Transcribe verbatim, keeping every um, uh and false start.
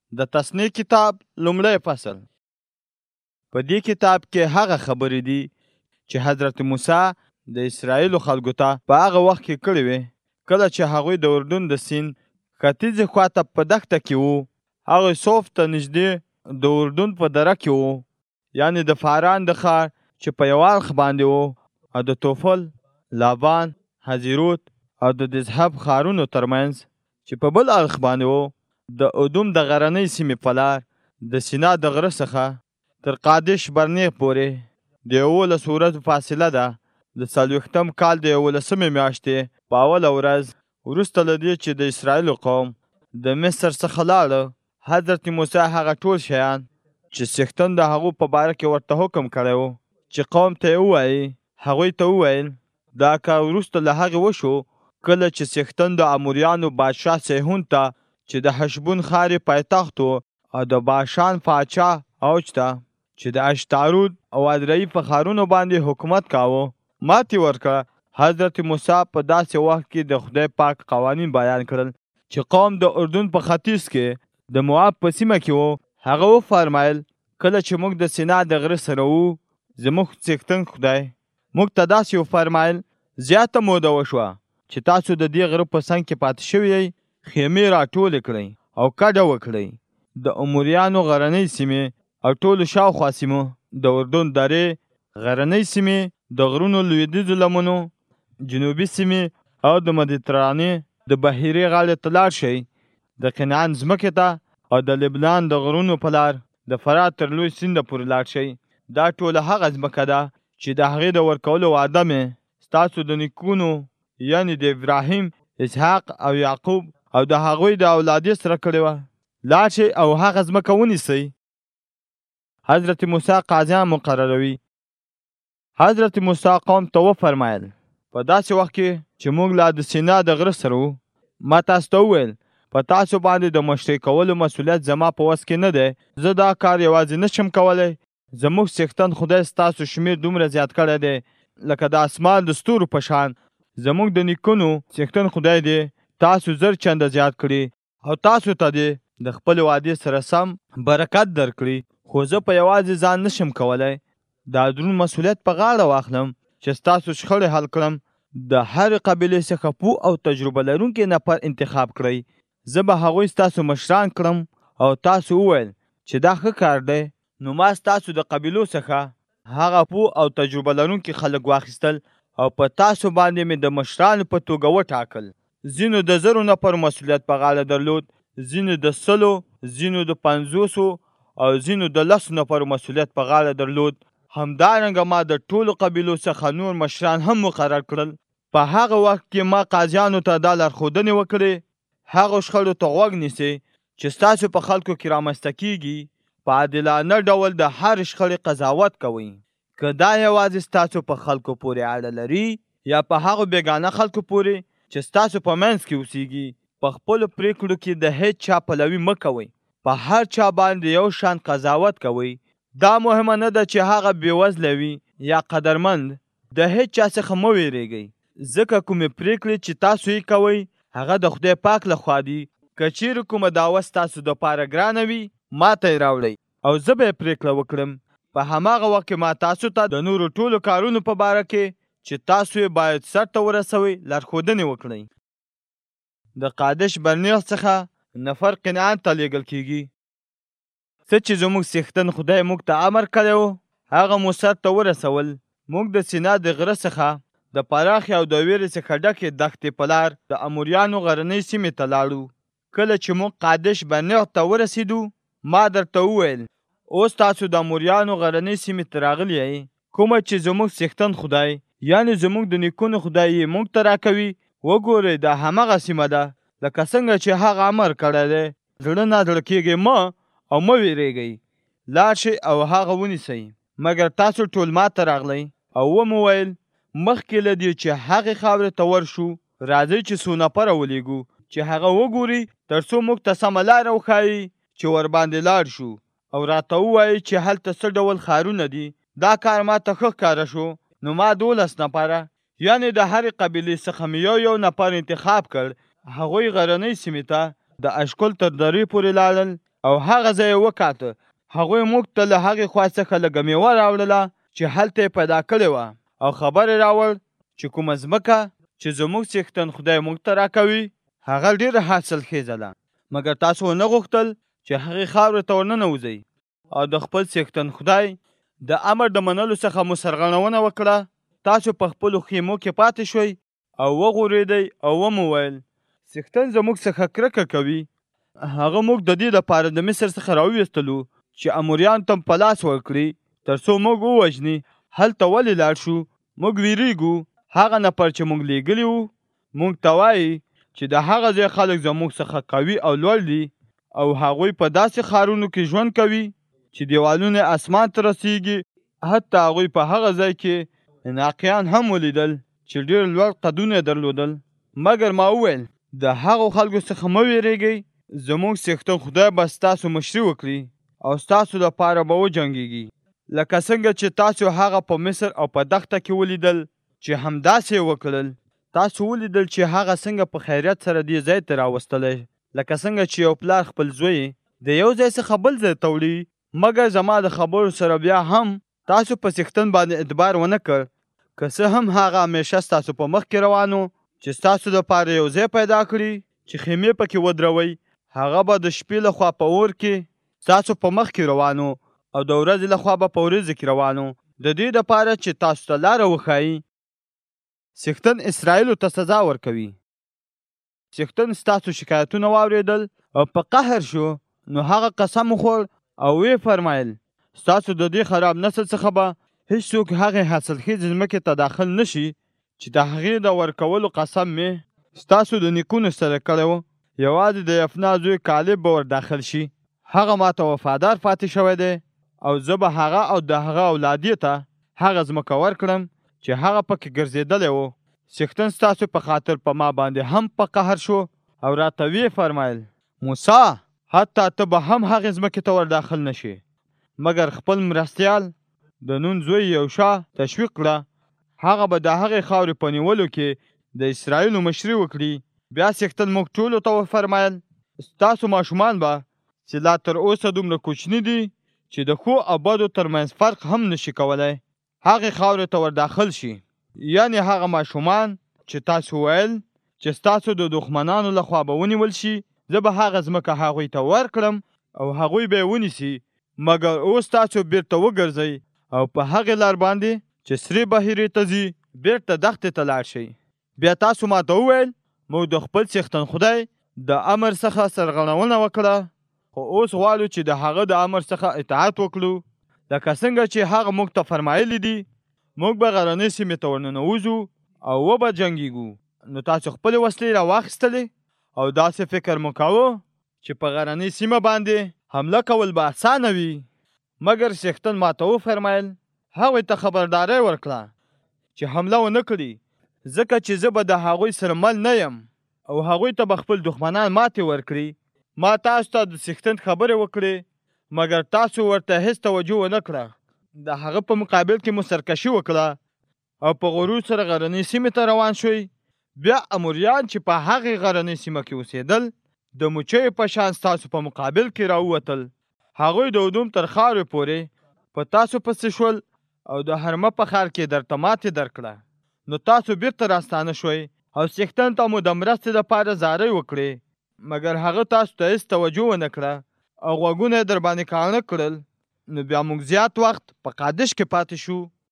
د تثنیه کتاب لومړی فصل. په دې کتاب کې هغه خبرې دي چې حضرت موسی د اسرائیلو خلکو ته په هغه وخت کې کړې وې، کله چې هغوی د اردن د سیند ختیځې خواته په دښته کې وو. هغوی صوف ته نږدې د اردن په دره کې وو، یعنی د فاران د ښار چې په یو اړخ باندې وو، او د توفل، لابان، حزیروت او د دزهب ښارونو ترمنځ چې په بل اړخ باندې وو، د ادوم د غرنۍ سیمې په لار د سینا د غره څخه تر قادش برنیغ پورې د یولس ورځو فاصله ده. د څلوېښتم کال د یولسمې میاشتې په اوله ورځ وروسته له دې چې د اسرائیلو قوم د مصر څخه لاړه، حضرت موسی هغه ټول شیان چې څښتن د هغو په باره کې ورته حکم کړی و چې قوم ته یې ووایي، هغوی ته وویل. دا کار وروسته له هغې وشو کله چې څښتن د اموریانو بادشاه سیحون ته چې د حشبون ښار یې پایتخت و، او د باشان پاچا اوج ته چې د اشتارود او ادرعی په ښارونو باندې حکومت کاوه، ماتې ورکړه. حضرت موسی په داسې وخت کې د خدای پاک قوانین بیان کړل چې قوم د اردن په ختیځ کې د مواب په سیمه کې وو. هغه وفرمایل، کله چې موږ د سینا د غره سره وو، زموږ څښتن خدای موږ ته داسې وفرمایل، زیاته موده وشوه چې تاسو د دې غره په څنګ کې پاتې شوي یئ، خیمې راټولې کړئ او کډه وکړئ. د اموریانو غرنۍ سیمې او ټولو شاوخوا سیمو، د اردن درې، غرنۍ سیمې، د غرونو لویدیځو لمنو، جنوبي سیمې او د مدیترانې د بحیرې غاړې ته لاړ شئ، د کنعان ځمکې ته او د لبنان د غرونو په لار د فرات تر لوی سینده پورې لاړ شئ. دا ټوله هغه ځمکه ده چې د هغې د ورکولو وعده مې ستاسو د نیکونو یعنې د ابراهیم، اسحاق او یعقوب او د هغوی د اولادې سره کړې وه. لاړ شئ او هغه ځمکه ونیسئ. حضرت موسی قاضیان مقرروي. حضرت موسی قوم ته وفرمایل، په داسې وخت کې چې موږ لا د سینا د غره سره وو، ما تاسو ته وویل، په تاسو باندې د مشرۍ کولو مسؤلیت زما په وس کې نه دی. زه دا کار یوازې نشم کولی. زموږ څښتن خدای ستاسو شمیر دومره زیات کړی دی لکه د اسمان د ستورو په شان. زموږ د نیکونو څښتن خدای دی تاسو زر چنده زیات کړي او تاسو ته دی د خپل وعدې سره سم برکت درکړي. خو زه په یوازې ځان نشم کولی دا دروند مسؤلیت په غاړه واخلم چې ستاسو شخړې حل کړم. د هرې قبیلې څخه پوه او تجربه لرونکي نفر انتخاب کړئ. زه به هغوی ستاسو مشران کړم. او تاسو وویل چې دا ښه کار دی. نو ما ستاسو د قبیلو څخه هغه پوه او تجربه لرونکي خلک واخیستل او په تاسو باندې مې د مشرانو په توګه وټاکل. ځینو د زرو نفر مسؤلیت په غاړه درلود، ځینو د سلو، ځینو د پنځوسو او ځینو د لسو نفرو مسؤلیت په غاړه درلود. همدارنګه ما د ټولو قبیلو څخه نور مشران هم مقرر کړل. په هغه وخت کې ما قاضیانو ته دا لارښودنې وکړې، هغو شخړو ته غوږ نیسئ چې ستاسو په خلکو کې رامنځته کیږي. په عادلانه ډول د هر شخړې قضاوت کوئ. که دا یوازې ستاسو په خلکو پورې اړه لري یا په هغو بیګانه خلکو پورې چې ستاسو په منځ کې اوسیږي، په خپلو پریکړو کې د هیڅ چا پلوي مه کوئ. په هر چا باندې یو شان قضاوت کوئ. دا مهمه نه ده چې هغه بېوزله وي یا قدرمند. د هیڅ چا څخه مه ویرېږئ، ځکه کومې پریکړې چې تاسو یې کوئ هغه د خدای پاک لخوا دي. که چیرې کومه دعوه ستاسو دپاره ګرانه وي، ما ته یې راوړئ او زه به یې پریکړه وکړم. په هماغه وخت کې ما تاسو ته د نورو ټولو کارونو په باره کې چې تاسو یې باید سرته ورسوئ لارښودنې وکړئ. د قادش برنیغ څخه نفر کنعان ته لیږل کیږي. څه چې زموږ څښتن خدای موږ ته امر کړی و هغه مو سرته ورسول. موږ د سینا د غره څخه د پراخې او د ویرې څخه ډکې دښتې په لار د اموریانو غرنۍ سیمې ته لاړو. کله چې موږ قادش برنیغ ته ورسېدو، ما درته وویل، اوس تاسو د اموریانو غرنۍ سیمې ته راغلي یئ، کومه چې زموږ څښتن خدای یعنې زموږ د نیکونو خدای یې موږ ته راکوي. وګورئ دا همغه سیمه ده لکه څنګه چې هغه امر کړی دی. زړه نازړه کیږئ مه او مه ویرېږئ. لاړ شئ او هغه ونیسئ. مګر تاسو ټول ما ته راغلی او ومو ویل، مخکې له دې چې هغې خاورې ته ورشو، راځئ چې څو نفره ولیږو چې هغه وګوري تر څو موږ ته سمه لاره وښایي چې ورباندې لاړ شو، او راته ووایي چې هلته څه ډول ښارونه دي. دا کار ما ته ښه ښکاره شو. نو ما دولس نفره یعنې د هرې قبیلې څخه مې یو یو نفر انتخاب کړ. هغوی غرنۍ سیمې ته د اشکول تر درې پورې لاړل او هغه ځای یې وکاته. هغوی موږ ته له هغې خوا څخه لږه میوه راوړله چې هلته یې پیدا کړې وه، او خبر یې راوړ چې کومه ځمکه چې زموږ څښتن خدای موږ ته راکوي هغه ډېره حاصلخیزه ده، مګر تاسو ونه غوښتل چې هغې خاورې ته ورننوځئ او د خپل څښتن خدای د امر د منلو څخه مو سرغړونه وکړه. تاسو په خپلو خیمو کې پاتې شوئ او وغورېدئ او ومو ویل څښتن زموږ څخه کرکه کوي. هغه موږ د دې لپاره د مصر څخه راوویستلو چې اموریانو ته په لاس ورکړي تر څو موږ ووژني. هلته ولې لاړ شو؟ موږ ویریږو. هغه نفر چې موږ لیږلي وو موږ ته وایي چې د هغه ځای خلک زموږ څخه قوي او لوړ دي او هغوی په داسې ښارونو کې ژوند کوي چې دیوالونه اسمان ته رسیږي. حتی هغوی په هغه ځای کې اناقیان هم ولیدل چې ډېر لوړ قدونه درلودل. مګر ما وویل د هغو خلکو څخه مه ویرېږئ، زموږ څښتن خدای به ستاسو مشري وکړي او ستاسو لپاره به وجنګېږي، لکه څنګه چې تاسو هغه په مصر او په دښته کې ولیدل چې همداسې یې وکړل. تاسو ولیدل چې هغه څنګه په خیریت سره دې ځای ته راوستلی، لکه څنګه چې یو پلار خپل زوی د یو ځای څخه بل ځای ته وړي. مګر زما د خبرو سره بیا هم تاسو په څښتن باندې اعتبار ونه کړ، که څه هم هغه همیشه ستاسو په مخ کې روانو چې ستاسو لپاره یو ځای پیدا کړي چې خیمې پکې ودروئ. هغه به د شپې لخوا په اور کې ستاسو په مخ کې روانو او د ورځې لخوا به په ورځې کې روانو، د دې دپاره چې تاسو ته لاره وښایي. څښتن اسرائیلو ته سزا ورکوي. څښتن ستاسو شکایتونه واورېدل او په قهر شو، نو هغه قسم وخوړ او ویې فرمایل ستاسو د دې خراب نسل څخه به هیڅوک هغې حاصلخیزې ځمکې ته داخل نشي چې د هغې د ورکولو قسم مې ستاسو د نیکونو سره کړی و. یوازې د یفنا زوی کالب به ور داخل شي. هغه ماته وفادار پاتې شوی دی او زه به هغه او د هغه اولادې ته هغه ځمکه ورکړم چې هغه پکې ګرځېدلی و. څښتن ستاسو په خاطر په ما باندې هم په قهر شو او راته ویې فرمایل موسی حتی ته به هم هغې ځمکې ته ور داخل نشي. مګر خپل مرستیال د نون زوی یوشع تشویق کړه، هغه به د هغې خاورې په نیولو کې د اسرائیلو مشري وکړي. بیا څښتن موږ ټولو ته وفرمایل ستاسو ماشومان به چې لا تر اوسه دومره کوچني دي چې د ښو او بدو ترمنځ فرق هم نشي کولی هغې خاورې ته ور داخل شي. یعنې هغه ماشومان چې تاسو ویل چې ستاسو د دښمنانو لخوا به ونیول شي، زه به هغه ځمکه هغوی ته ورکړم او هغوی به یې ونیسي. مګر اوس تاسو بیرته وګرځئ او په هغې لار باندې چې سرې بحیرې ته ځي بیرته دښتې ته لاړ شئ. بیا تاسو ماته وویل موږ د خپل څښتن خدای د امر څخه سرغړونه وکړه، خو اوس غواړو چې د هغه د امر څخه اطاعت وکړو، لکه څنګه چې هغه موږ ته فرمایلی دي موږ به غرنۍ سیمې ته ورننوځو او وبه جنګېږو. نو تاسو خپلې وسلې را واخیستلې او داسې فکر مو کاوه چې په غرنۍ سیمه باندې حمله کول به اسانه وي. مګر څښتن ماته وفرمایل هغوی ته خبرداری ورکړه چې حمله ونه کړي، ځکه چې زه به د هغوی سره مل نه یم او هغوی ته به خپل دښمنان ماتې ورکړي. ما تاسو ته د څښتن خبرې وکړې مګر تاسو ورته هیڅ توجه ونه کړه. د هغه په مقابل کې مو سرکشي وکړه او په غرور سره غرنۍ سیمې ته روان شوئ. بیا اموریان چې په هغې غرنۍ سیمه کې اوسېدل د مچیو په شان ستاسو په مقابل کې راووتل. هغوی د ادوم تر خاورې پورې په تاسو پسې شول او د حرمه په ښار کې درته ماتې درکړه. نو تاسو بیرته راستانه شوئ او څښتن ته مو د مرستې لپاره زارۍ وکړې، مګر هغه تاسو ته هېڅ توجه ونه کړه او غوږونه یې در باندې کاڼه کړل. نو بیا موږ زیات وخت په قادش کې پاتې شو